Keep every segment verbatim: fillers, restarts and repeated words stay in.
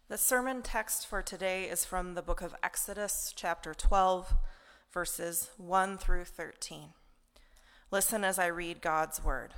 The sermon text for today is from the book of Exodus, chapter twelve, verses one through thirteen. Listen as I read God's word.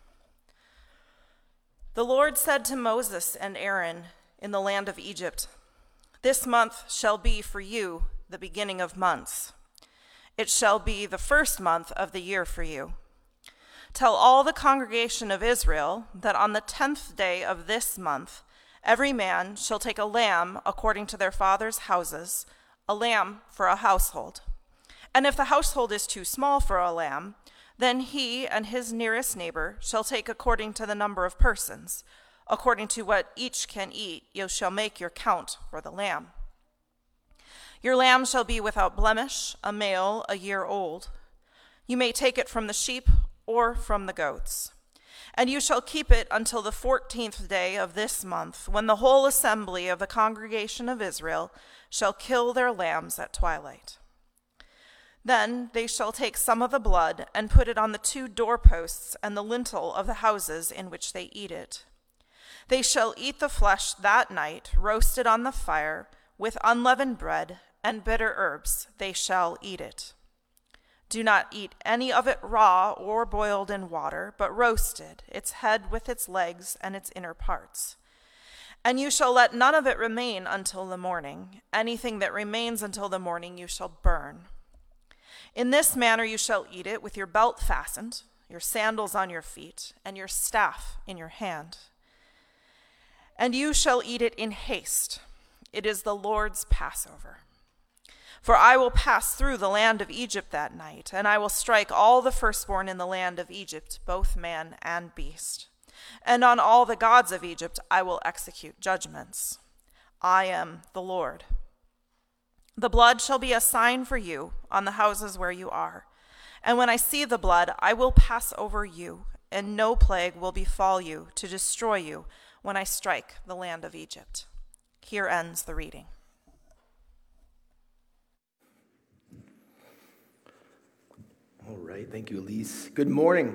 The Lord said to Moses and Aaron in the land of Egypt, "This month shall be for you the beginning of months. It shall be the first month of the year for you. Tell all the congregation of Israel that on the tenth day of this month every man shall take a lamb according to their father's houses, a lamb for a household. And if the household is too small for a lamb, then he and his nearest neighbor shall take according to the number of persons. According to what each can eat, you shall make your count for the lamb. Your lamb shall be without blemish, a male, a year old. You may take it from the sheep or from the goats. And you shall keep it until the fourteenth day of this month, when the whole assembly of the congregation of Israel shall kill their lambs at twilight. Then they shall take some of the blood and put it on the two doorposts and the lintel of the houses in which they eat it. They shall eat the flesh that night, roasted on the fire, with unleavened bread and bitter herbs. They shall eat it. Do not eat any of it raw or boiled in water, but roasted, its head with its legs and its inner parts. And you shall let none of it remain until the morning. Anything that remains until the morning you shall burn. In this manner you shall eat it, with your belt fastened, your sandals on your feet, and your staff in your hand. And you shall eat it in haste. It is the Lord's Passover. For I will pass through the land of Egypt that night, and I will strike all the firstborn in the land of Egypt, both man and beast. And on all the gods of Egypt I will execute judgments. I am the Lord. The blood shall be a sign for you on the houses where you are. And when I see the blood, I will pass over you, and no plague will befall you to destroy you when I strike the land of Egypt." Here ends the reading. All right, thank you, Elise. Good morning.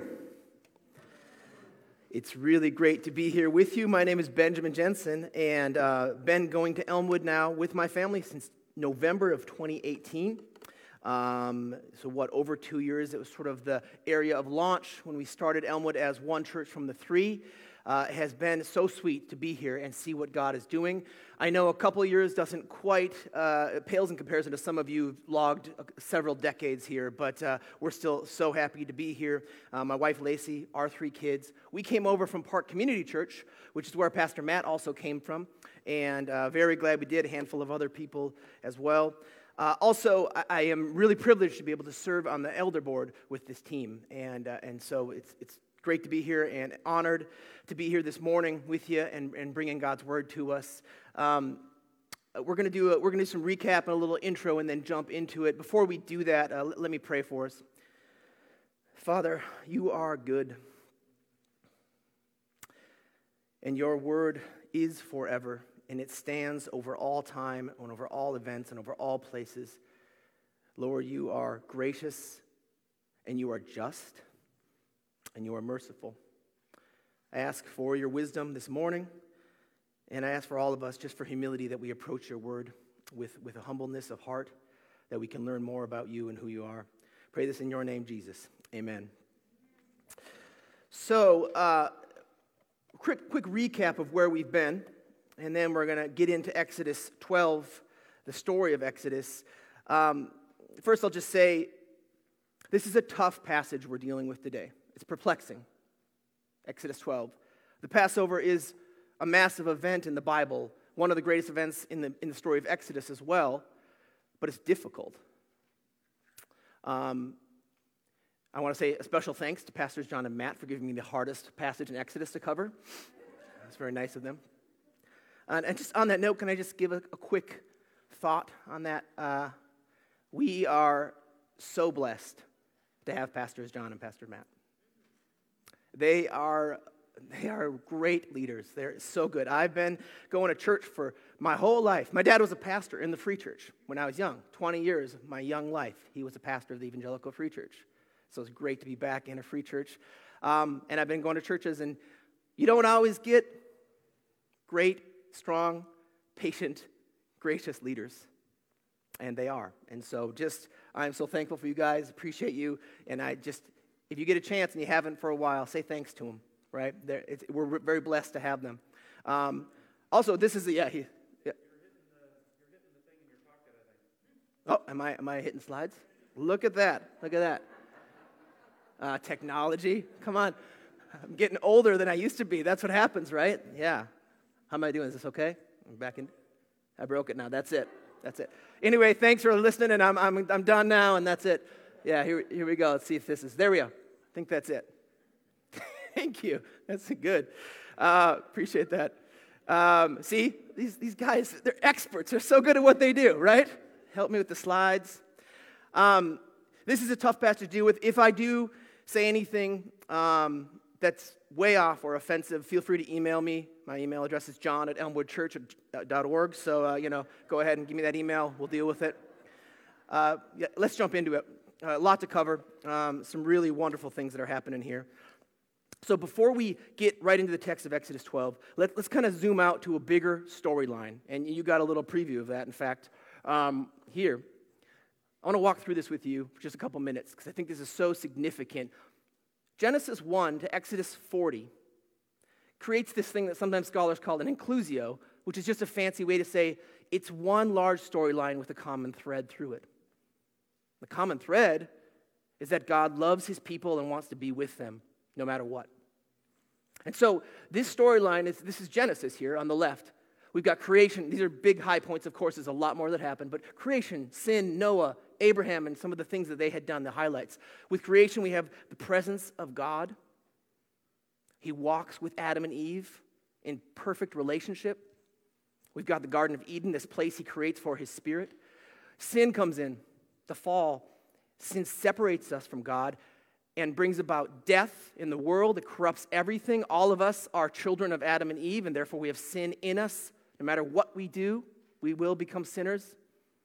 It's really great to be here with you. My name is Benjamin Jensen, and uh, been going to Elmwood now with my family since November of twenty eighteen. Um, so what, over two years. It was sort of the area of launch when we started Elmwood as one church from the three. Uh, it has been so sweet to be here and see what God is doing. I know a couple of years doesn't quite, uh, it pales in comparison to some of you who've logged several decades here, but uh, we're still so happy to be here. Uh, my wife Lacey, our three kids. We came over from Park Community Church, which is where Pastor Matt also came from, and uh, very glad we did, a handful of other people as well. Uh, also, I, I am really privileged to be able to serve on the elder board with this team, and uh, and so it's it's great to be here and honored to be here this morning with you and, and bringing God's word to us. Um, we're going to do a, we're going to do some recap and a little intro and then jump into it. Before we do that, uh, let, let me pray for us. Father, you are good, and your word is forever, and it stands over all time and over all events and over all places. Lord, you are gracious and you are just and you are merciful. I ask for your wisdom this morning, and I ask for all of us just for humility that we approach your word with, with a humbleness of heart, that we can learn more about you and who you are. Pray this in your name, Jesus. Amen. So, uh, quick, quick recap of where we've been, and then we're going to get into Exodus twelve, the story of Exodus. Um, first, I'll just say, this is a tough passage we're dealing with today. It's perplexing. Exodus twelve. The Passover is a massive event in the Bible, one of the greatest events in the in the story of Exodus as well, but it's difficult. Um, I want to say a special thanks to Pastors John and Matt for giving me the hardest passage in Exodus to cover. That's very nice of them. And, and just on that note, can I just give a, a quick thought on that? Uh, we are so blessed to have Pastors John and Pastor Matt. They are they are great leaders. They're so good. I've been going to church for my whole life. My dad was a pastor in the Free Church when I was young. twenty years of my young life, he was a pastor of the Evangelical Free Church. So it's great to be back in a free church. Um, and I've been going to churches, and you don't always get great, strong patient, gracious leaders. And they are. And so just, I'm so thankful for you guys, appreciate you, and I just, if you get a chance and you haven't for a while, say thanks to them, right? It's, we're very blessed to have them. Um, also, this is, the, yeah, he, yeah. You're hitting the, you're hitting the thing in your pocket, I think. Oh, am I, am I hitting slides? Look at that, look at that. Uh, technology, come on. I'm getting older than I used to be. That's what happens, right? Yeah. How am I doing? Is this okay? I'm back in. I broke it now. That's it. That's it. Anyway, thanks for listening, and I'm I'm I'm done now, and that's it. Yeah, here here we go. Let's see if this is. There we go. I think that's it. Thank you. That's good. Uh, appreciate that. Um, see, these these guys, they're experts. They're so good at what they do, right? Help me with the slides. Um, this is a tough passage to deal with. If I do say anything um, that's way off or offensive, feel free to email me. My email address is john at elmwood church dot org. So, uh, you know, go ahead and give me that email. We'll deal with it. Uh, yeah, let's jump into it. Uh, a lot to cover. Um, some really wonderful things that are happening here. So before we get right into the text of Exodus twelve, let, let's kind of zoom out to a bigger storyline. And you got a little preview of that, in fact, um, here. I want to walk through this with you for just a couple minutes because I think this is so significant. Genesis one to Exodus forty creates this thing that sometimes scholars call an inclusio, which is just a fancy way to say it's one large storyline with a common thread through it. The common thread is that God loves his people and wants to be with them no matter what. And so this storyline is, this is Genesis here on the left. We've got creation. These are big high points, of course. There's a lot more that happened. But creation, sin, Noah, Abraham, and some of the things that they had done, the highlights. With creation, we have the presence of God. He walks with Adam and Eve in perfect relationship. We've got the Garden of Eden, this place he creates for his spirit. Sin comes in, the fall. Sin separates us from God and brings about death in the world. It corrupts everything. All of us are children of Adam and Eve, and therefore we have sin in us. No matter what we do, we will become sinners.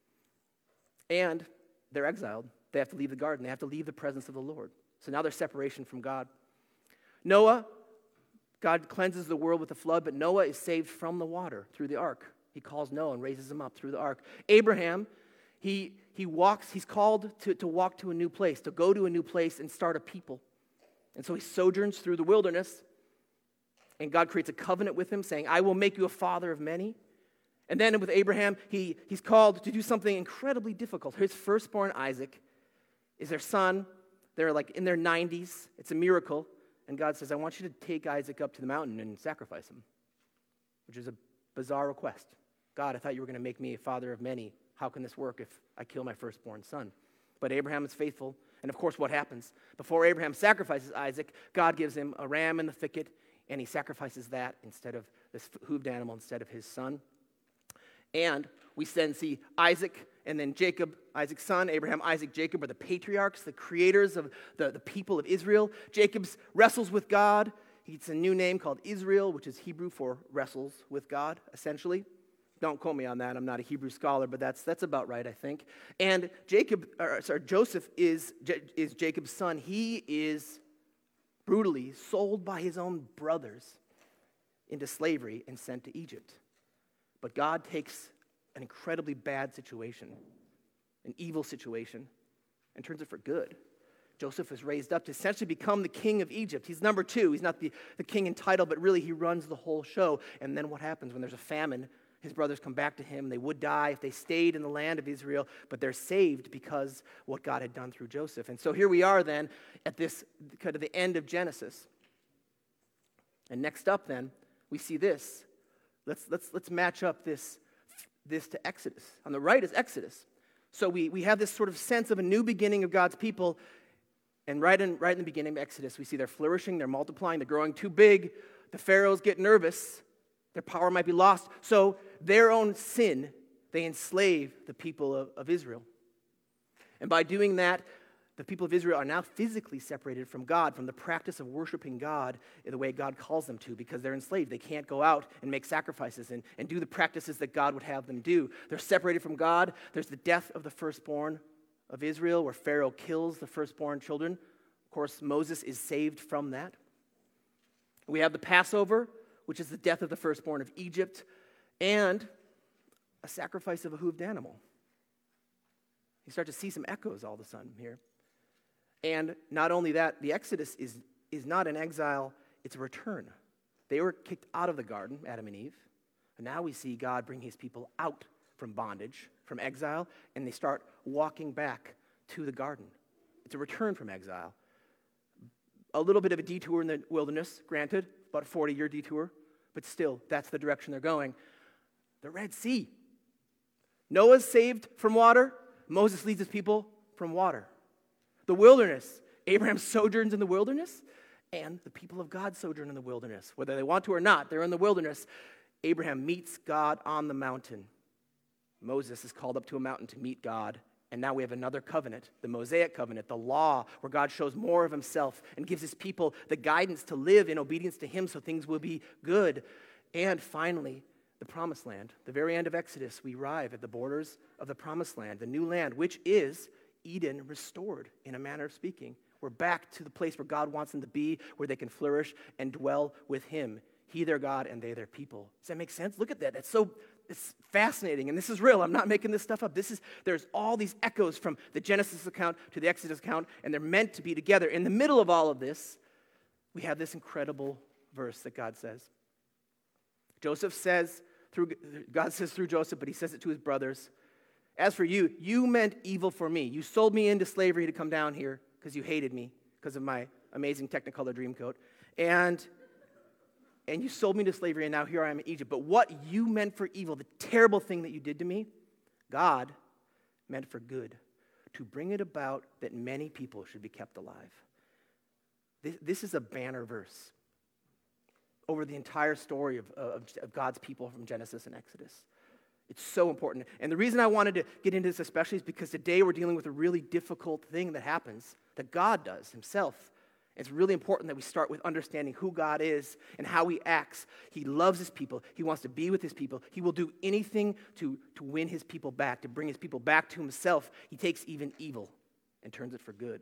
And they're exiled. They have to leave the garden. They have to leave the presence of the Lord. So now they're separation from God. Noah, God cleanses the world with the flood, but Noah is saved from the water through the ark. He calls Noah and raises him up through the ark. Abraham, he, he walks, he's called to, to walk to a new place, to go to a new place and start a people. And so he sojourns through the wilderness, and God creates a covenant with him, saying, I will make you a father of many. And then with Abraham, he, he's called to do something incredibly difficult. His firstborn, Isaac, is their son. They're like in their nineties. It's a miracle. And God says, I want you to take Isaac up to the mountain and sacrifice him, which is a bizarre request. God, I thought you were going to make me a father of many. How can this work if I kill my firstborn son? But Abraham is faithful. And of course, what happens? Before Abraham sacrifices Isaac, God gives him a ram in the thicket, and he sacrifices that instead of this hooved animal instead of his son. And we then see Isaac and then Jacob, Isaac's son, Abraham, Isaac, Jacob are the patriarchs, the creators of the, the people of Israel. Jacob wrestles with God. He gets a new name called Israel, which is Hebrew for wrestles with God, essentially. Don't quote me on that. I'm not a Hebrew scholar, but that's that's about right, I think. And Jacob, or sorry, Joseph is, is Jacob's son. He is brutally sold by his own brothers into slavery and sent to Egypt. But God takes an incredibly bad situation, an evil situation, and turns it for good. Joseph is raised up to essentially become the king of Egypt. He's number two. He's not the, the king in title, but really he runs the whole show. And then what happens when there's a famine? His brothers come back to him. They would die if they stayed in the land of Israel, but they're saved because what God had done through Joseph. And so here we are then at this kind of the end of Genesis. And next up then, we see this. Let's let's let's match up this this to Exodus. On the right is Exodus. So we, we have this sort of sense of a new beginning of God's people. And right in right in the beginning of Exodus, we see they're flourishing, they're multiplying, they're growing too big. The pharaohs get nervous. Their power might be lost. So their own sin, they enslave the people of, of Israel. And by doing that, the people of Israel are now physically separated from God, from the practice of worshiping God in the way God calls them to, because they're enslaved. They can't go out and make sacrifices and, and do the practices that God would have them do. They're separated from God. There's the death of the firstborn of Israel, where Pharaoh kills the firstborn children. Of course, Moses is saved from that. We have the Passover, which is the death of the firstborn of Egypt. And a sacrifice of a hooved animal. You start to see some echoes all of a sudden here. And not only that, the Exodus is, is not an exile, it's a return. They were kicked out of the garden, Adam and Eve. And now we see God bring his people out from bondage, from exile, and they start walking back to the garden. It's a return from exile. A little bit of a detour in the wilderness, granted, about a forty-year detour, but still, that's the direction they're going. The Red Sea. Noah's saved from water. Moses leads his people from water. The wilderness. Abraham sojourns in the wilderness, and the people of God sojourn in the wilderness. Whether they want to or not, they're in the wilderness. Abraham meets God on the mountain. Moses is called up to a mountain to meet God. And now we have another covenant, the Mosaic covenant, the law, where God shows more of himself and gives his people the guidance to live in obedience to him so things will be good. And finally, the promised land. The very end of Exodus, we arrive at the borders of the promised land, the new land, which is Eden restored, in a manner of speaking. We're back to the place where God wants them to be, where they can flourish and dwell with him. He their God and they their people. Does that make sense? Look at that. That's so it's fascinating. And this is real. I'm not making this stuff up. This is there's all these echoes from the Genesis account to the Exodus account, and they're meant to be together. In the middle of all of this, we have this incredible verse that God says. Joseph says, through God says through Joseph, but he says it to his brothers. As for you, you meant evil for me. You sold me into slavery to come down here because you hated me because of my amazing Technicolor Dreamcoat. And And you sold me to slavery, and now here I am in Egypt. But what you meant for evil, the terrible thing that you did to me, God meant for good, to bring it about that many people should be kept alive. This, this is a banner verse over the entire story of, of, of God's people from Genesis and Exodus. It's so important. And the reason I wanted to get into this especially is because today we're dealing with a really difficult thing that happens, that God does himself. It's really important that we start with understanding who God is and how he acts. He loves his people. He wants to be with his people. He will do anything to, to win his people back, to bring his people back to himself. He takes even evil and turns it for good.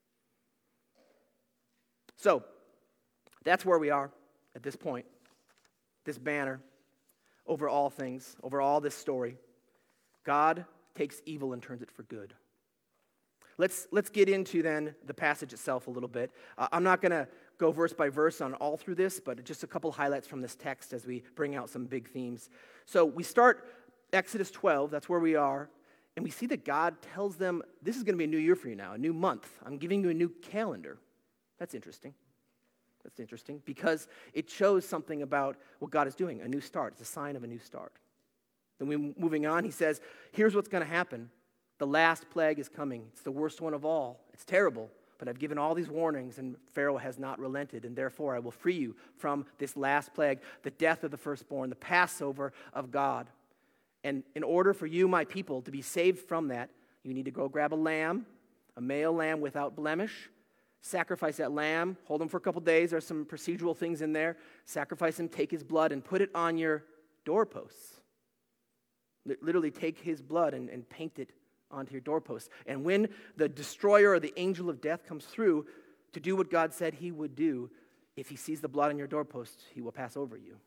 So, that's where we are at this point. This banner over all things, over all this story. God takes evil and turns it for good. Let's let's get into then the passage itself a little bit. Uh, I'm not going to go verse by verse on all through this, but just a couple highlights from this text as we bring out some big themes. So we start Exodus twelve, that's where we are, and we see that God tells them, this is going to be a new year for you now, a new month. I'm giving you a new calendar. That's interesting. That's interesting because it shows something about what God is doing, a new start. It's a sign of a new start. Then we moving on, he says, here's what's going to happen. The last plague is coming. It's the worst one of all. It's terrible, but I've given all these warnings, and Pharaoh has not relented, and therefore I will free you from this last plague, the death of the firstborn, the Passover of God. And in order for you, my people, to be saved from that, you need to go grab a lamb, a male lamb without blemish, sacrifice that lamb, hold him for a couple days. There's some procedural things in there. Sacrifice him, take his blood, and put it on your doorposts. Literally take his blood and, and paint it onto your doorposts. And when the destroyer or the angel of death comes through to do what God said he would do, if he sees the blood on your doorposts, he will pass over you.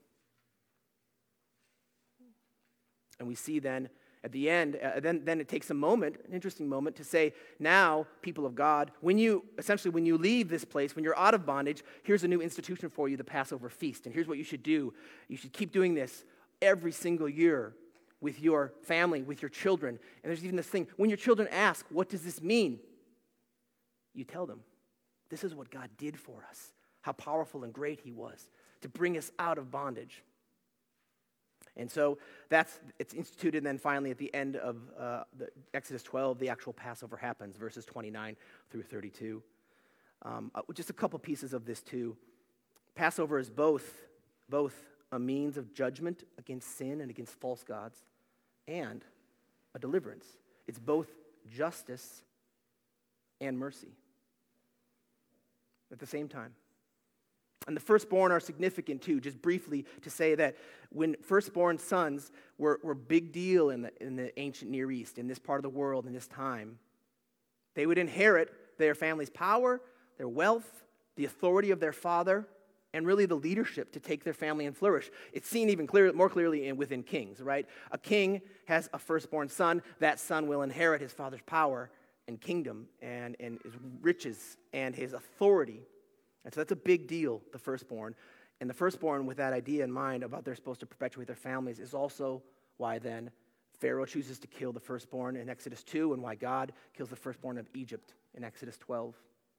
And we see then at the end, uh, then, then it takes a moment, an interesting moment, to say, now, people of God, when you, essentially when you leave this place, when you're out of bondage, here's a new institution for you, the Passover feast. And here's what you should do. You should keep doing this every single year with your family, with your children. And there's even this thing, when your children ask, what does this mean? You tell them, this is what God did for us, how powerful and great he was to bring us out of bondage. And so that's, it's instituted, and then finally at the end of uh, the Exodus twelve, the actual Passover happens, verses twenty-nine through thirty-two. Um, just a couple pieces of this too. Passover is both, both a means of judgment against sin and against false gods, and a deliverance. It's both justice and mercy at the same time. And the firstborn are significant too, just briefly to say that when firstborn sons were, were a big deal in the, in the ancient Near East, in this part of the world, in this time, they would inherit their family's power, their wealth, the authority of their father, and really the leadership to take their family and flourish. It's seen even clear, more clearly in, within kings, right? A king has a firstborn son. That son will inherit his father's power and kingdom and, and his riches and his authority. And so that's a big deal, the firstborn. And the firstborn, with that idea in mind about they're supposed to perpetuate their families, is also why then Pharaoh chooses to kill the firstborn in Exodus two, and why God kills the firstborn of Egypt in Exodus twelve.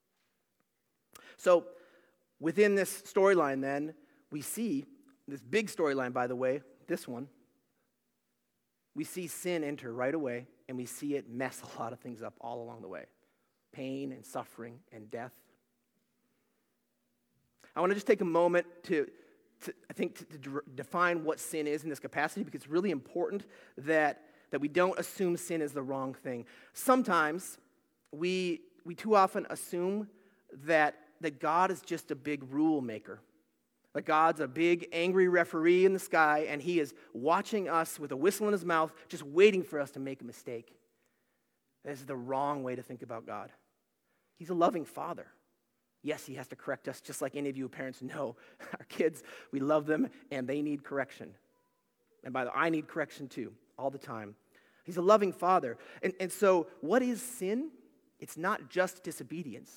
So within this storyline then, we see, this big storyline by the way, this one, we see sin enter right away, and we see it mess a lot of things up all along the way. Pain and suffering and death. I want to just take a moment to, to I think, to, to define what sin is in this capacity, because it's really important that, that we don't assume sin is the wrong thing. Sometimes we, we too often assume that, that God is just a big rule maker. Like God's a big, angry referee in the sky, and he is watching us with a whistle in his mouth, just waiting for us to make a mistake. That is the wrong way to think about God. He's a loving father. Yes, he has to correct us, just like any of you parents know. Our kids, we love them, and they need correction. And by the way, I need correction too, all the time. He's a loving father. And, and so what is sin? It's not just disobedience.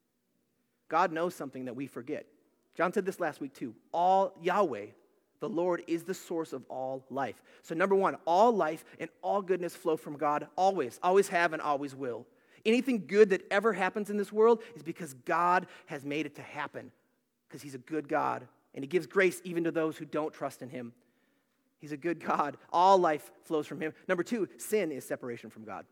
God knows something that we forget. John said this last week too. All Yahweh, the Lord, is the source of all life. So number one, all life and all goodness flow from God always, always have and always will. Anything good that ever happens in this world is because God has made it to happen, because he's a good God, and he gives grace even to those who don't trust in him. He's a good God. All life flows from him. Number two, sin is separation from God.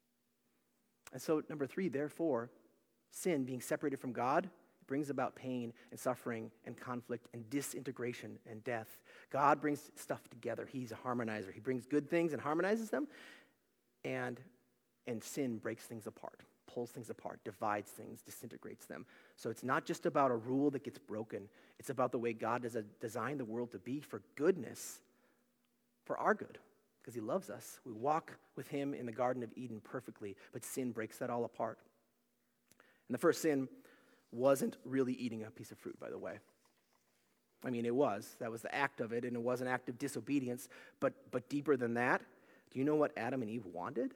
And so number three, therefore, sin, being separated from God, brings about pain and suffering and conflict and disintegration and death. God brings stuff together. He's a harmonizer. He brings good things and harmonizes them, and And sin breaks things apart, pulls things apart, divides things, disintegrates them. So it's not just about a rule that gets broken. It's about the way God has designed the world to be for goodness, for our good, because he loves us. We walk with him in the Garden of Eden perfectly, but sin breaks that all apart. And the first sin wasn't really eating a piece of fruit, by the way. I mean, it was. That was the act of it, and it was an act of disobedience. But, but deeper than that, do you know what Adam and Eve wanted?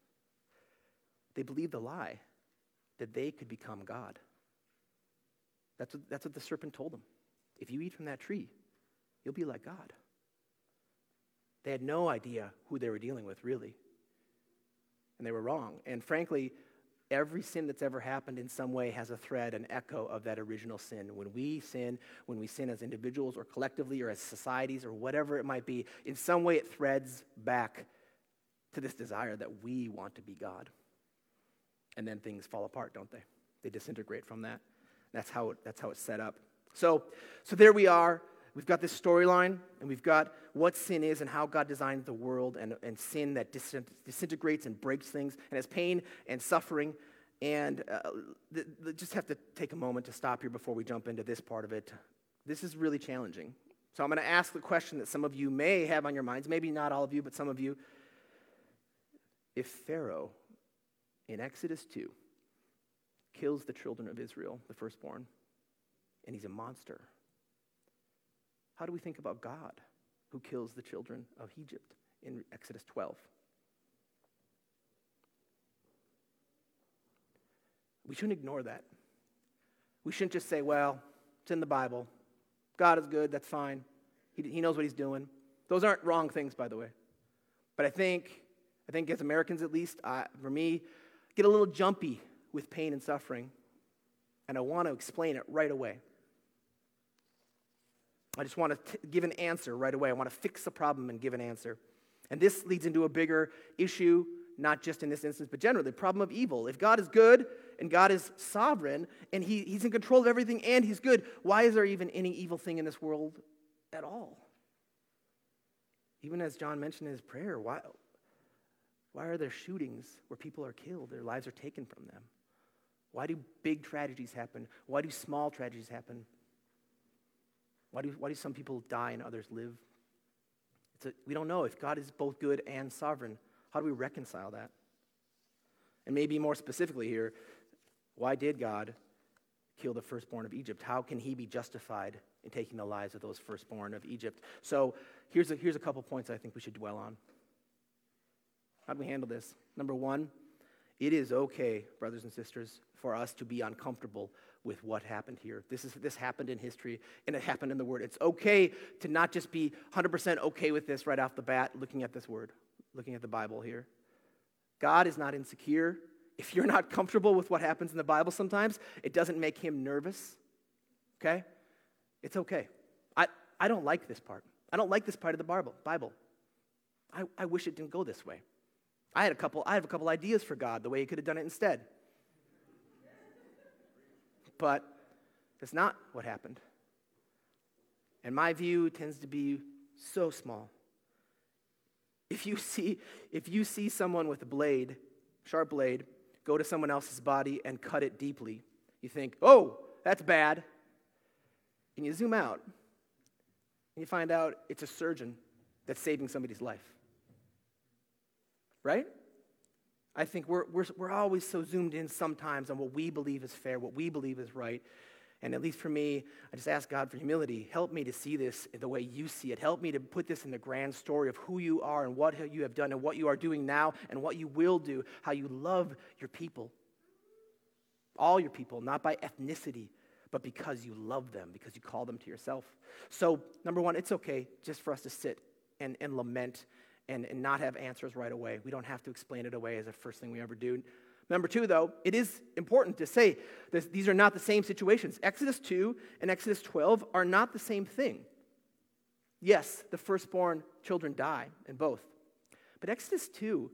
They believed the lie that they could become God. That's what, that's what the serpent told them. If you eat from that tree, you'll be like God. They had no idea who they were dealing with, really. And they were wrong. And frankly, every sin that's ever happened in some way has a thread, an echo of that original sin. When we sin, when we sin as individuals or collectively or as societies or whatever it might be, in some way it threads back to this desire that we want to be God. And then things fall apart, don't they? They disintegrate from that. That's how it, that's how it's set up. So, so there we are. We've got this storyline, and we've got what sin is and how God designed the world, and, and sin that disintegrates and breaks things, and has pain and suffering. And uh, th- th- just have to take a moment to stop here before we jump into this part of it. This is really challenging. So I'm going to ask the question that some of you may have on your minds, maybe not all of you, but some of you. If Pharaoh in Exodus two, kills the children of Israel, the firstborn, and he's a monster, how do we think about God, who kills the children of Egypt in Exodus twelve? We shouldn't ignore that. We shouldn't just say, well, it's in the Bible. God is good, that's fine. He, he knows what he's doing. Those aren't wrong things, by the way. But I think, I think as Americans at least, uh, for me, get a little jumpy with pain and suffering, and I want to explain it right away. I just want to t- give an answer right away. I want to fix the problem and give an answer. And this leads into a bigger issue, not just in this instance, but generally, the problem of evil. If God is good and God is sovereign and he, he's in control of everything and he's good, why is there even any evil thing in this world at all? Even as John mentioned in his prayer, why... Why are there shootings where people are killed, their lives are taken from them? Why do big tragedies happen? Why do small tragedies happen? Why do, why do some people die and others live? It's a, we don't know if God is both good and sovereign. How do we reconcile that? And maybe more specifically here, why did God kill the firstborn of Egypt? How can he be justified in taking the lives of those firstborn of Egypt? So here's a, here's a couple points I think we should dwell on. How do we handle this? Number one, it is okay, brothers and sisters, for us to be uncomfortable with what happened here. This is this happened in history, and it happened in the Word. It's okay to not just be one hundred percent okay with this right off the bat, looking at this Word, looking at the Bible here. God is not insecure. If you're not comfortable with what happens in the Bible sometimes, it doesn't make him nervous, okay? It's okay. I, I don't like this part. I don't like this part of the Bible. Bible. I, I wish it didn't go this way. I had a couple, I have a couple ideas for God, the way he could have done it instead. But that's not what happened. And my view tends to be so small. If you see, if you see someone with a blade, sharp blade, go to someone else's body and cut it deeply, you think, oh, that's bad. And you zoom out, and you find out it's a surgeon that's saving somebody's life. Right? I think we're, we're, we're always so zoomed in sometimes on what we believe is fair, what we believe is right. And at least for me, I just ask God for humility. Help me to see this the way you see it. Help me to put this in the grand story of who you are and what you have done and what you are doing now and what you will do, how you love your people. All your people, not by ethnicity, but because you love them, because you call them to yourself. So, number one, it's okay just for us to sit and, and lament and, and not have answers right away. We don't have to explain it away as the first thing we ever do. Number two, though, it is important to say that these are not the same situations. Exodus two and Exodus twelve are not the same thing. Yes, the firstborn children die in both. But Exodus two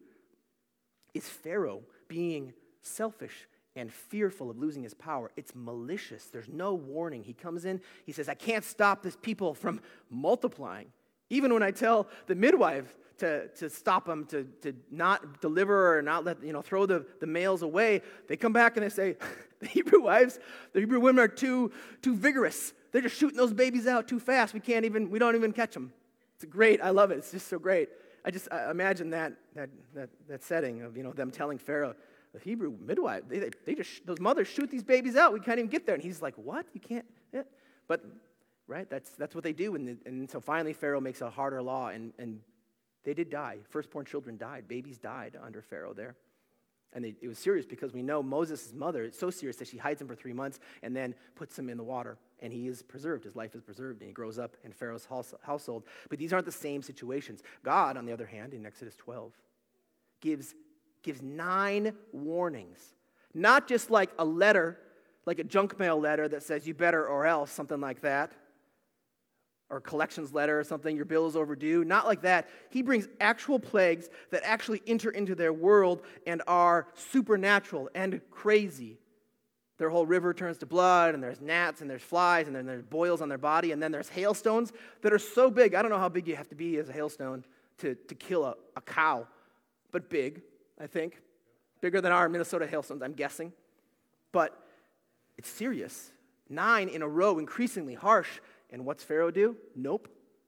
is Pharaoh being selfish and fearful of losing his power. It's malicious. There's no warning. He comes in, he says, I can't stop this people from multiplying. Even when I tell the midwife to, to stop them, to, to not deliver or not let, you know, throw the, the males away, they come back and they say, the Hebrew wives, the Hebrew women are too, too vigorous. They're just shooting those babies out too fast. We can't even, we don't even catch them. It's great. I love it. It's just so great. I just I imagine that, that, that, that setting of, you know, them telling Pharaoh, the Hebrew midwife, they, they, they just, those mothers shoot these babies out. We can't even get there. And he's like, what? You can't? Yeah. But, right, that's that's what they do. And, and so finally Pharaoh makes a harder law, and, and they did die. Firstborn children died. Babies died under Pharaoh there. And they, it was serious because we know Moses' mother, it's so serious that she hides him for three months and then puts him in the water. And he is preserved. His life is preserved. And he grows up in Pharaoh's household. But these aren't the same situations. God, on the other hand, in Exodus twelve, gives, gives nine warnings. Not just like a letter, like a junk mail letter that says you better or else, something like that. Or a collections letter or something, your bill is overdue. Not like that. He brings actual plagues that actually enter into their world and are supernatural and crazy. Their whole river turns to blood, and there's gnats, and there's flies, and then there's boils on their body, and then there's hailstones that are so big. I don't know how big you have to be as a hailstone to, to kill a, a cow, but big, I think. Bigger than our Minnesota hailstones, I'm guessing. But it's serious. Nine in a row, increasingly harsh. And what's Pharaoh do? Nope.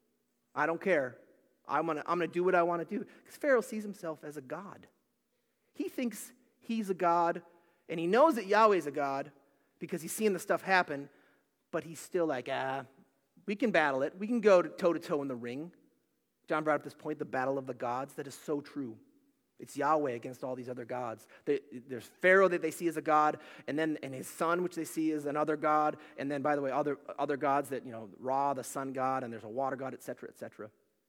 I don't care. I'm gonna, I'm gonna do what I want to do. Because Pharaoh sees himself as a god. He thinks he's a god, and he knows that Yahweh's a god because he's seeing the stuff happen, but he's still like, ah, we can battle it. We can go toe-to-toe in the ring. John brought up this point, the battle of the gods. That is so true. It's Yahweh against all these other gods. There's Pharaoh that they see as a god, and then and his son, which they see as another god, and then, by the way, other other gods that, you know, Ra, the sun god, and there's a water god, et cetera, et cetera.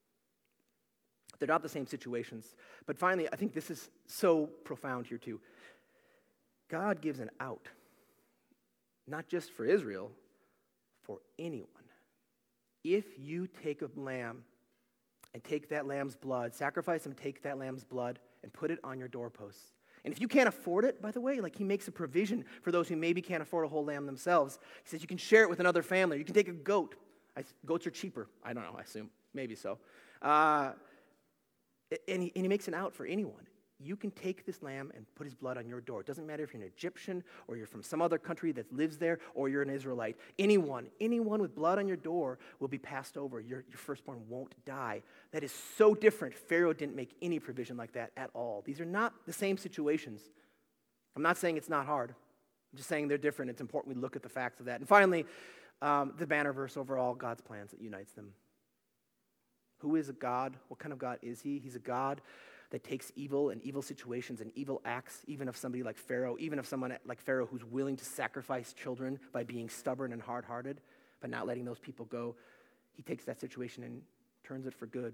They're not the same situations. But finally, I think this is so profound here too. God gives an out, not just for Israel, for anyone. If you take a lamb and take that lamb's blood, sacrifice and take that lamb's blood, and put it on your doorposts. And if you can't afford it, by the way, like he makes a provision for those who maybe can't afford a whole lamb themselves. He says you can share it with another family. You can take a goat. I, goats are cheaper. I don't know, I assume. Maybe so. Uh, and, he, and he makes an out for anyone. You can take this lamb and put his blood on your door. It doesn't matter if you're an Egyptian or you're from some other country that lives there or you're an Israelite. Anyone, anyone with blood on your door will be passed over. Your, your firstborn won't die. That is so different. Pharaoh didn't make any provision like that at all. These are not the same situations. I'm not saying it's not hard. I'm just saying they're different. It's important we look at the facts of that. And finally, um, the banner verse overall, God's plans that unites them. Who is a God? What kind of God is he? He's a God that takes evil and evil situations and evil acts, even of somebody like Pharaoh, even of someone like Pharaoh who's willing to sacrifice children by being stubborn and hard-hearted, but not letting those people go. He takes that situation and turns it for good.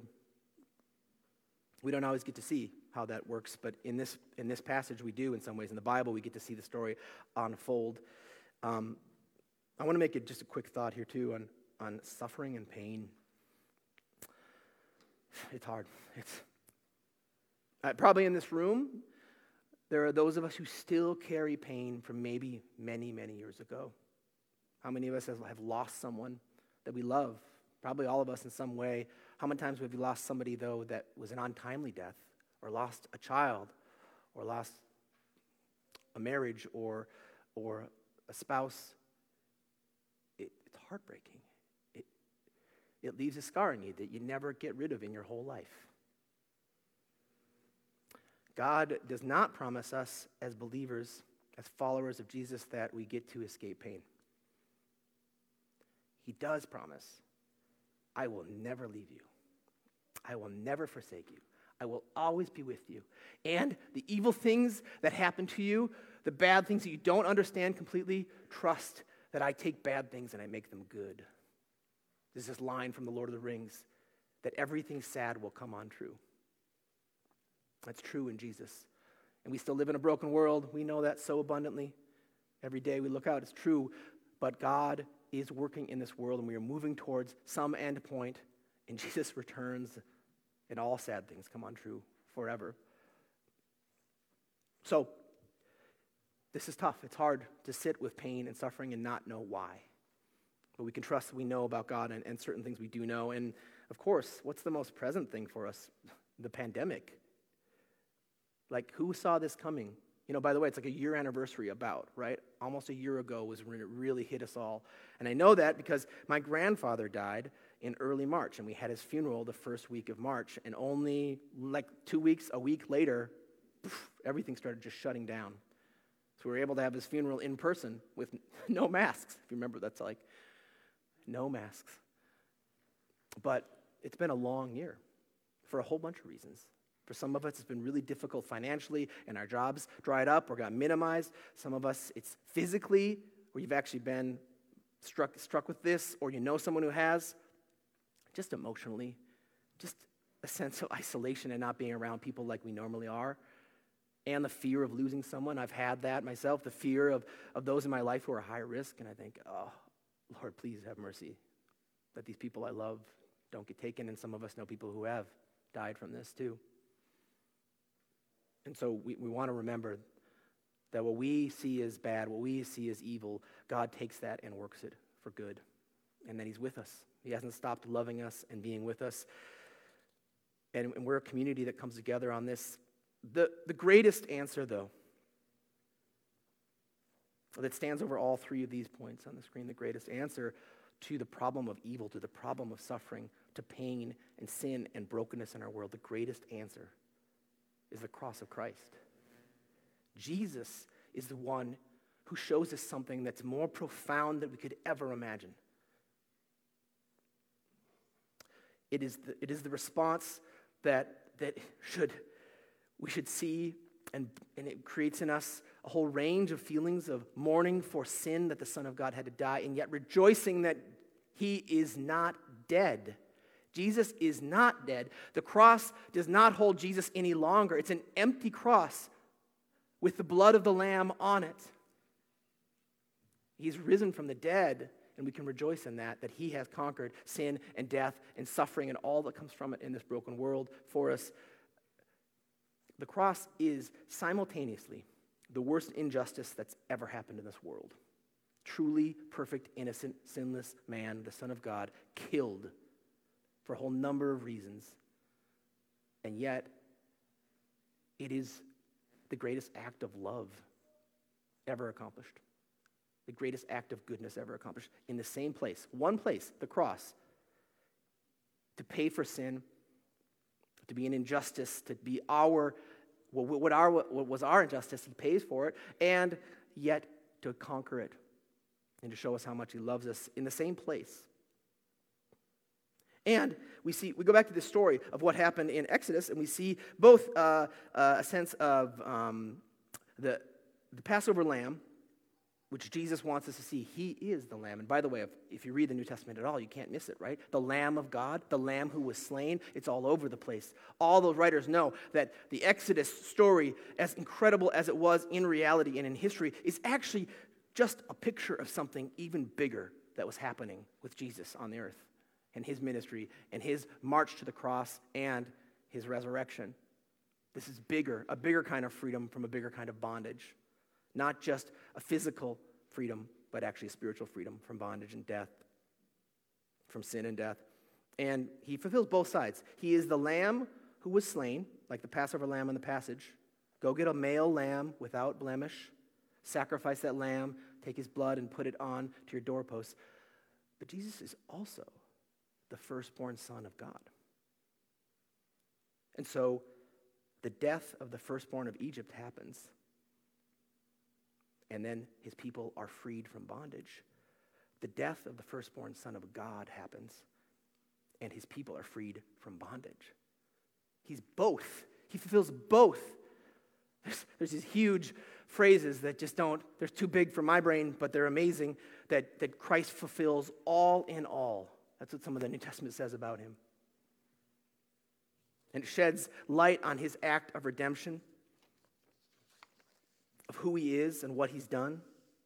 We don't always get to see how that works, but in this in this passage we do in some ways. In the Bible, we get to see the story unfold. Um, I want to make it just a quick thought here too on, on suffering and pain. It's hard. It's uh, probably in this room, there are those of us who still carry pain from maybe many, many years ago. How many of us have, have lost someone that we love? Probably all of us in some way. How many times have we lost somebody, though, that was an untimely death, or lost a child, or lost a marriage, or or a spouse? It, it's heartbreaking. It, it leaves a scar in you that you never get rid of in your whole life. God does not promise us as believers, as followers of Jesus, that we get to escape pain. He does promise, I will never leave you. I will never forsake you. I will always be with you. And the evil things that happen to you, the bad things that you don't understand completely, trust that I take bad things and I make them good. There's this line from the Lord of the Rings, that everything sad will come on true. That's true in Jesus. And we still live in a broken world. We know that so abundantly. Every day we look out, it's true. But God is working in this world, and we are moving towards some end point, and Jesus returns, and all sad things come on true forever. So, this is tough. It's hard to sit with pain and suffering and not know why. But we can trust that we know about God and, and certain things we do know. And, of course, what's the most present thing for us? The pandemic. Like, who saw this coming? You know, by the way, it's like a year anniversary about, right? Almost a year ago was when it really hit us all. And I know that because my grandfather died in early March, and we had his funeral the first week of March, and only like two weeks, a week later, poof, everything started just shutting down. So we were able to have his funeral in person with no masks. If you remember, that's like no masks. But it's been a long year for a whole bunch of reasons. For some of us, it's been really difficult financially, and our jobs dried up or got minimized. Some of us, it's physically, where you've actually been struck struck with this, or you know someone who has. Just emotionally, just a sense of isolation and not being around people like we normally are. And the fear of losing someone. I've had that myself, the fear of, of those in my life who are high risk, and I think, oh, Lord, please have mercy that these people I love don't get taken, and some of us know people who have died from this too. And so we, we want to remember that what we see as bad, what we see as evil, God takes that and works it for good. And then he's with us. He hasn't stopped loving us and being with us. And, and we're a community that comes together on this. The, the greatest answer, though, that stands over all three of these points on the screen, the greatest answer to the problem of evil, to the problem of suffering, to pain and sin and brokenness in our world, the greatest answer is the cross of Christ. Jesus is the one who shows us something that's more profound than we could ever imagine. It is the, it is the response that, that should we should see, and, and it creates in us a whole range of feelings of mourning for sin that the Son of God had to die, and yet rejoicing that he is not dead. Jesus is not dead. The cross does not hold Jesus any longer. It's an empty cross with the blood of the Lamb on it. He's risen from the dead, and we can rejoice in that, that he has conquered sin and death and suffering and all that comes from it in this broken world for us. The cross is simultaneously the worst injustice that's ever happened in this world. Truly perfect, innocent, sinless man, the Son of God, killed for a whole number of reasons. And yet, it is the greatest act of love ever accomplished. The greatest act of goodness ever accomplished. In the same place, one place, the cross, to pay for sin, to be an injustice, to be our, what, our, what was our injustice, he pays for it, and yet to conquer it and to show us how much he loves us in the same place. And we see, we go back to this story of what happened in Exodus, and we see both uh, uh, a sense of um, the, the Passover lamb, which Jesus wants us to see. He is the lamb. And by the way, if, if you read the New Testament at all, you can't miss it, right? The Lamb of God, the Lamb who was slain, it's all over the place. All those writers know that the Exodus story, as incredible as it was in reality and in history, is actually just a picture of something even bigger that was happening with Jesus on the earth and his ministry and his march to the cross and his resurrection. This is bigger, a bigger kind of freedom from a bigger kind of bondage. Not just a physical freedom, but actually a spiritual freedom from bondage and death, from sin and death. And he fulfills both sides. He is the lamb who was slain, like the Passover lamb in the passage. Go get a male lamb without blemish, sacrifice that lamb, take his blood and put it on to your doorposts. But Jesus is also the firstborn Son of God. And so the death of the firstborn of Egypt happens. And then his people are freed from bondage. The death of the firstborn Son of God happens, and his people are freed from bondage. He's both. He fulfills both. There's, there's these huge phrases that just don't, they're too big for my brain, but they're amazing, that, that Christ fulfills all in all. That's what some of the New Testament says about him. And it sheds light on his act of redemption, of who he is and what he's done.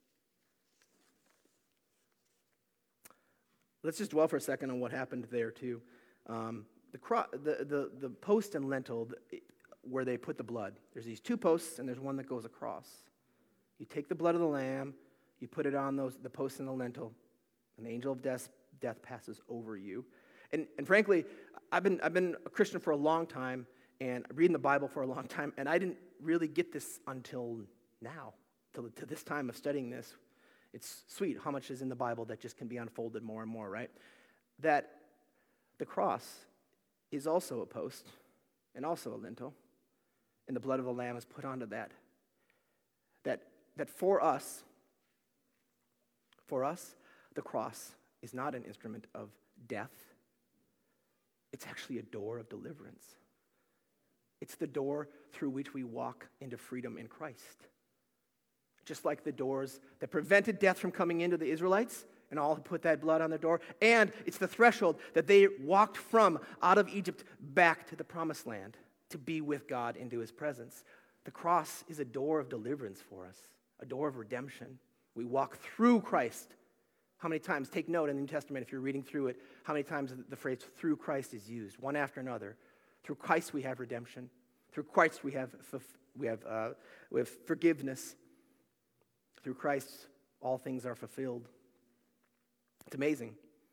Let's just dwell for a second on what happened there too. Um, the, cro- the, the, the post and lintel where they put the blood, there's these two posts and there's one that goes across. You take the blood of the lamb, you put it on those the post and the lintel, and the angel of death, death passes over you. And, and frankly, I've been, I've been a Christian for a long time and reading the Bible for a long time, and I didn't really get this until now, to, to this time of studying this. It's sweet how much is in the Bible that just can be unfolded more and more, right? That the cross is also a post and also a lintel, and the blood of the Lamb is put onto that. That, that for us, for us, the cross is not an instrument of death. It's actually a door of deliverance. It's the door through which we walk into freedom in Christ. Just like the doors that prevented death from coming into the Israelites and all who put that blood on their door. And it's the threshold that they walked from out of Egypt back to the promised land to be with God into his presence. The cross is a door of deliverance for us, a door of redemption. We walk through Christ. How many times, take note in the New Testament if you're reading through it, how many times the phrase through Christ is used, one after another. Through Christ we have redemption. Through Christ we have, we have, uh, we have forgiveness. Through Christ, all things are fulfilled. It's amazing.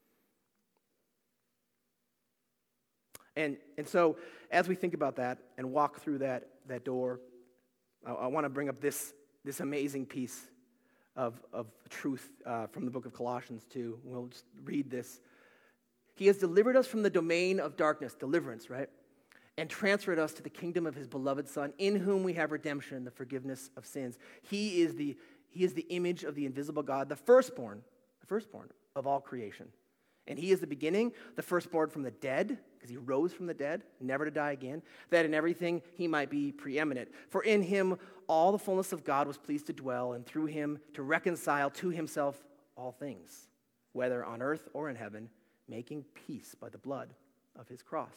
And and so, as we think about that and walk through that, that door, I, I want to bring up this, this amazing piece of, of truth uh, from the book of Colossians two. We'll just read this. He has delivered us from the domain of darkness, deliverance, right? And transferred us to the kingdom of his beloved Son, in whom we have redemption, the forgiveness of sins. He is the He is the image of the invisible God, the firstborn, the firstborn of all creation. And he is the beginning, the firstborn from the dead, because he rose from the dead, never to die again, that in everything he might be preeminent. For in him all the fullness of God was pleased to dwell, and through him to reconcile to himself all things, whether on earth or in heaven, making peace by the blood of his cross.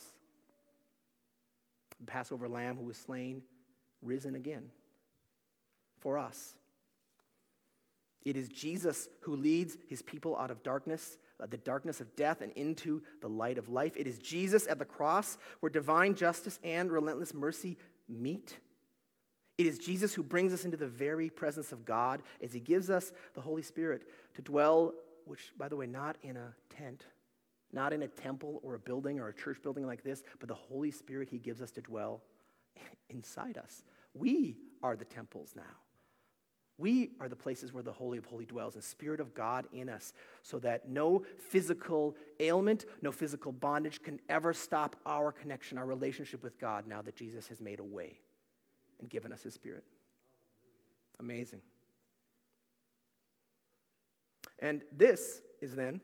The Passover lamb who was slain, risen again for us. It is Jesus who leads his people out of darkness, uh, the darkness of death, and into the light of life. It is Jesus at the cross where divine justice and relentless mercy meet. It is Jesus who brings us into the very presence of God as he gives us the Holy Spirit to dwell, which, by the way, not in a tent, not in a temple or a building or a church building like this, but the Holy Spirit he gives us to dwell inside us. We are the temples now. We are the places where the Holy of Holies dwells, the Spirit of God in us, so that no physical ailment, no physical bondage can ever stop our connection, our relationship with God, now that Jesus has made a way and given us his Spirit. Amazing. And this is then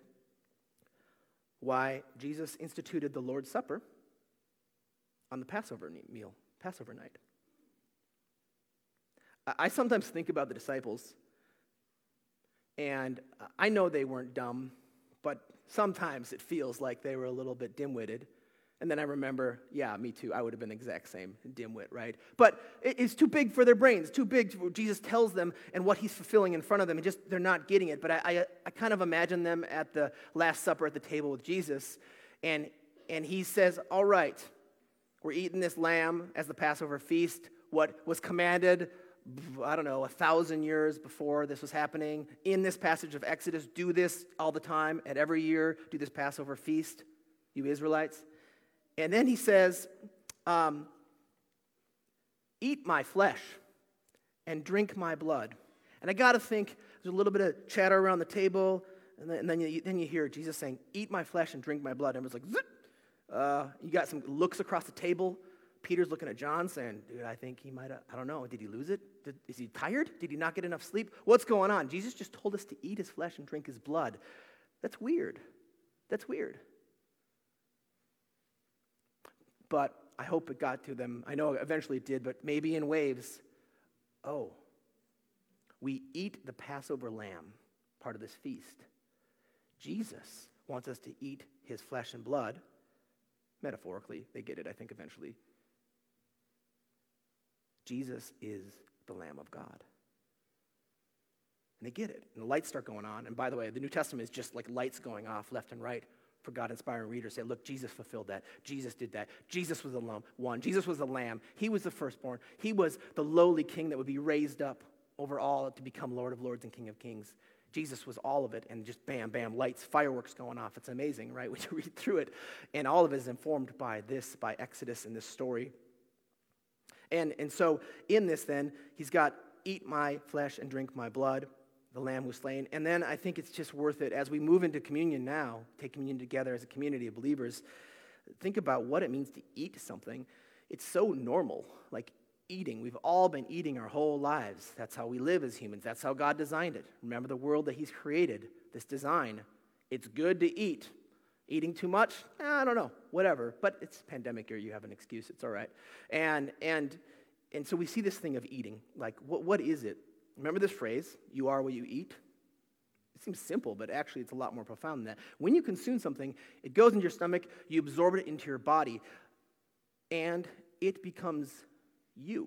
why Jesus instituted the Lord's Supper on the Passover meal, Passover night. I sometimes think about the disciples, and I know they weren't dumb, but sometimes it feels like they were a little bit dim-witted. And then I remember, yeah, me too. I would have been the exact same dimwit, right? But it's too big for their brains, too big. Jesus tells them and what he's fulfilling in front of them, and just they're not getting it. But I, I, I kind of imagine them at the Last Supper at the table with Jesus, and and he says, all right, we're eating this lamb as the Passover feast, what was commanded, I don't know, a thousand years before this was happening. In this passage of Exodus, do this all the time, and every year do this Passover feast, you Israelites. And then he says, um, eat my flesh and drink my blood. And I got to think, there's a little bit of chatter around the table, and then, and then, you, then you hear Jesus saying, eat my flesh and drink my blood. And everyone's like, zip. Uh, you got some looks across the table. Peter's looking at John saying, dude, I think he might have, I don't know, did he lose it? Did, is he tired? Did he not get enough sleep? What's going on? Jesus just told us to eat his flesh and drink his blood. That's weird. That's weird. But I hope it got to them. I know eventually it did, but maybe in waves. Oh, we eat the Passover lamb, part of this feast. Jesus wants us to eat his flesh and blood. Metaphorically, they get it, I think, eventually. Jesus is the Lamb of God. And they get it. And the lights start going on. And by the way, the New Testament is just like lights going off left and right for God-inspiring readers. Say, look, Jesus fulfilled that. Jesus did that. Jesus was the one. Jesus was the Lamb. He was the firstborn. He was the lowly king that would be raised up over all to become Lord of Lords and King of Kings. Jesus was all of it, and just bam, bam, lights, fireworks going off. It's amazing, right, when you read through it. And all of it is informed by this, by Exodus and this story. And, and so in this then, he's got eat my flesh and drink my blood, the lamb was slain. And then I think it's just worth it, as we move into communion now, take communion together as a community of believers, think about what it means to eat something. It's so normal, like eating. We've all been eating our whole lives. That's how we live as humans. That's how God designed it. Remember the world that he's created, this design. It's good to eat. Eating too much? Eh, I don't know, whatever. But it's pandemic year, you have an excuse, it's all right. And and and so we see this thing of eating. Like, what what is it? Remember this phrase, you are what you eat? It seems simple, but actually it's a lot more profound than that. When you consume something, it goes into your stomach, you absorb it into your body, and it becomes you.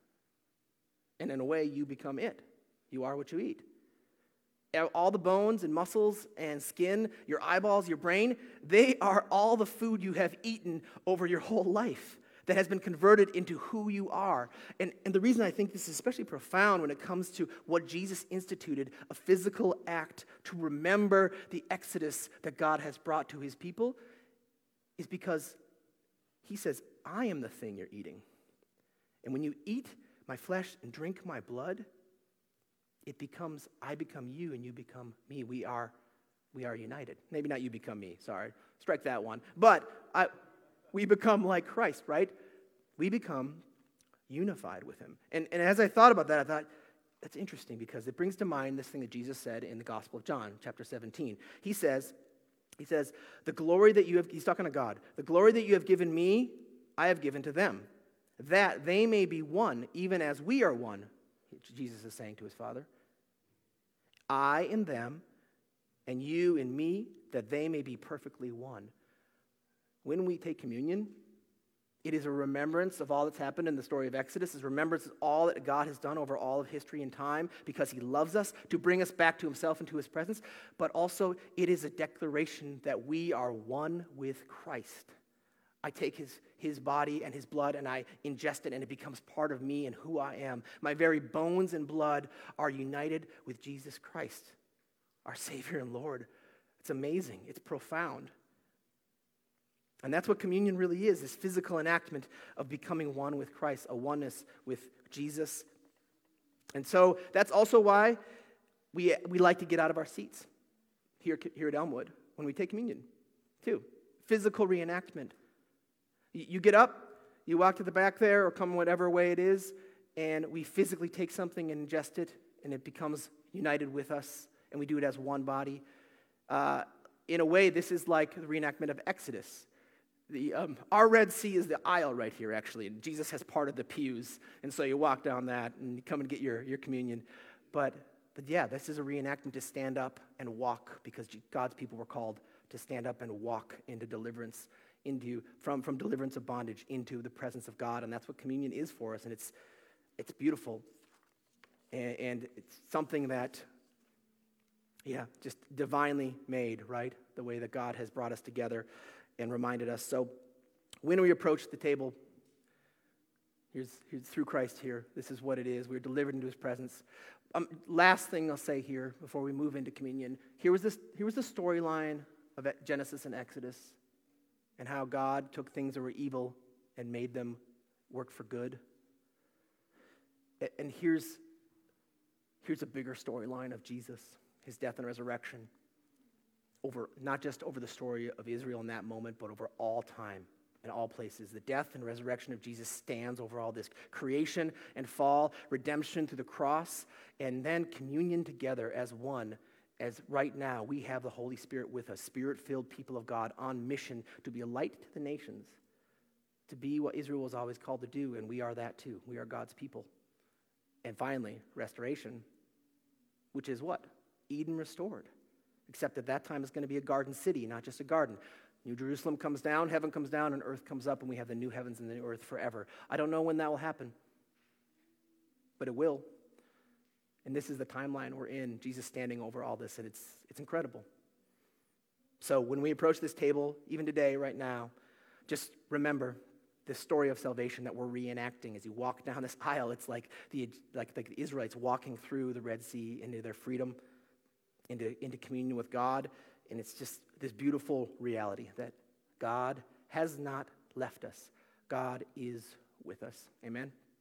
And in a way, you become it. You are what you eat. All the bones and muscles and skin, your eyeballs, your brain, they are all the food you have eaten over your whole life that has been converted into who you are. And, and the reason I think this is especially profound when it comes to what Jesus instituted, a physical act to remember the exodus that God has brought to his people, is because he says, I am the thing you're eating. And when you eat my flesh and drink my blood, it becomes, I become you and you become me. We are we are united. Maybe not you become me, sorry. Strike that one. But I, we become like Christ, right? We become unified with him. And, and as I thought about that, I thought, that's interesting because it brings to mind this thing that Jesus said in the Gospel of John, chapter seventeen. He says, he says, the glory that you have, he's talking to God, the glory that you have given me, I have given to them, that they may be one, even as we are one. Jesus is saying to his Father, I in them, and you in me, that they may be perfectly one. When we take communion, it is a remembrance of all that's happened in the story of Exodus. It's a remembrance of all that God has done over all of history and time because he loves us to bring us back to himself and to his presence. But also, it is a declaration that we are one with Christ. I take his, his body and his blood and I ingest it and it becomes part of me and who I am. My very bones and blood are united with Jesus Christ, our Savior and Lord. It's amazing. It's profound. And that's what communion really is, this physical enactment of becoming one with Christ, a oneness with Jesus. And so that's also why we, we like to get out of our seats here, here at Elmwood when we take communion, too. Physical reenactment. You get up, you walk to the back there, or come whatever way it is, and we physically take something and ingest it, and it becomes united with us, and we do it as one body. Uh, in a way, this is like the reenactment of Exodus. The, um, our Red Sea is the aisle right here, actually, and Jesus has parted the pews, and so you walk down that and you come and get your, your communion. But, but yeah, this is a reenactment to stand up and walk, because God's people were called to stand up and walk into deliverance, into from, from deliverance of bondage into the presence of God, and that's what communion is for us, and it's it's beautiful, and, and it's something that, yeah, just divinely made, right? The way that God has brought us together and reminded us. So when we approach the table, here's, here's through Christ here, this is what it is. We're delivered into his presence. Um, last thing I'll say here before we move into communion, here was this, here was the storyline of Genesis and Exodus, and how God took things that were evil and made them work for good. And here's, here's a bigger storyline of Jesus, his death and resurrection, over not just over the story of Israel in that moment, but over all time and all places. The death and resurrection of Jesus stands over all this: creation and fall, redemption through the cross, and then communion together as one. As right now we have the Holy Spirit with us, Spirit-filled people of God on mission to be a light to the nations, to be what Israel was always called to do, and we are that too. We are God's people. And finally, restoration, which is what? Eden restored. Except at that time it's going to be a garden city, not just a garden. New Jerusalem comes down, heaven comes down, and earth comes up, and we have the new heavens and the new earth forever. I don't know when that will happen, but it will. And this is the timeline we're in, Jesus standing over all this, and it's it's incredible. So when we approach this table, even today, right now, just remember this story of salvation that we're reenacting. As you walk down this aisle, it's like the like, like the Israelites walking through the Red Sea into their freedom, into, into communion with God, and it's just this beautiful reality that God has not left us. God is with us. Amen?